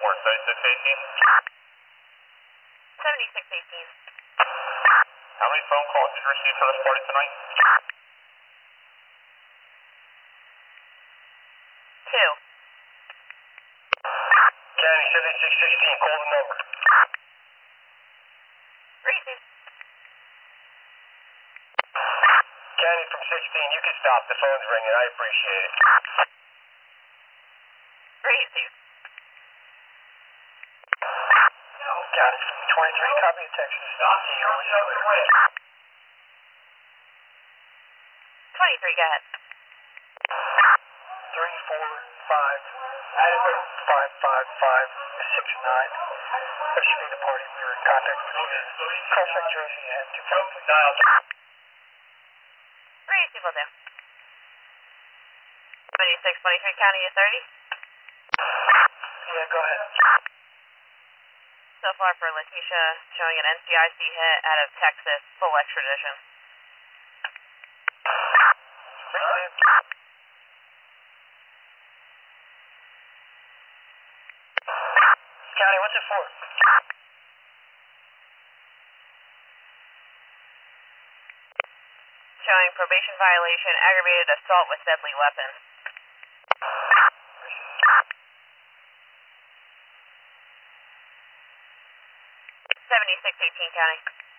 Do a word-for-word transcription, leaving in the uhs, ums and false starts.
Or seventy-six eighteen? seventy-six eighteen. How many phone calls did you receive for this party tonight? Two. County seventy-six sixteen, call the number. Received. County from sixteen, you can stop. The phone's ringing. I appreciate it. Received. County from twenty-three, copy of Texas. twenty-three, go ahead. Three four five five five five six nine. That should be the party we were in contact with you. Cross-check Jersey and two five six. Received, will do. seventy-six twenty-three, county is thirty. Yeah, go ahead. So far for Letitia, showing an N C I C hit out of Texas, full extradition. Received. County, what's it for? Showing probation violation, aggravated assault with deadly weapon. seventy-six eighteen, county.